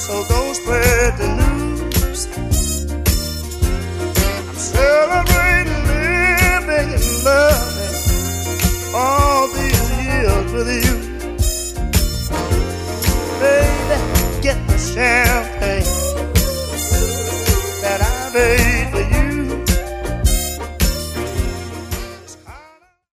So go spread the news. I'm celebrating living and loving all these years with you. Baby, get the champagne.